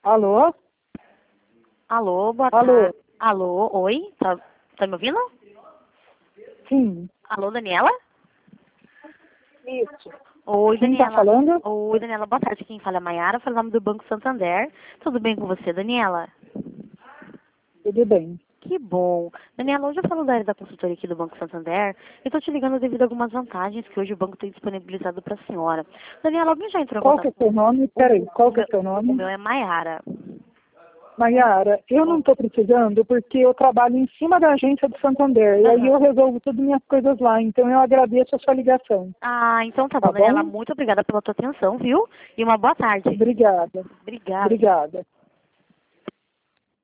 Alô? Alô, boa Alô? tarde. Alô, oi? Tá me ouvindo? Sim. Alô, Daniela? Isso. Oi, Quem tá Daniela. falando? Oi, Daniela, boa tarde. Quem fala é a Maiara, fala o nome do Banco Santander. Tudo bem com você, Daniela? Tudo bem. Que bom. Daniela, hoje eu falo da área da consultoria aqui do Banco Santander e estou te ligando devido a algumas vantagens que hoje o banco tem disponibilizado para a senhora. Daniela, alguém já entrou em Qual que contato é seu nome? Peraí, qual que é seu o nome? meu é Maiara. Maiara, eu não estou precisando porque eu trabalho em cima da agência do Santander. E aí Aham. eu resolvo todas as minhas coisas lá. Então eu agradeço a sua ligação. Ah, então tá bom, Tá Daniela. bom? Muito obrigada pela tua atenção, viu? E uma boa tarde. Obrigada. Obrigada. Obrigada.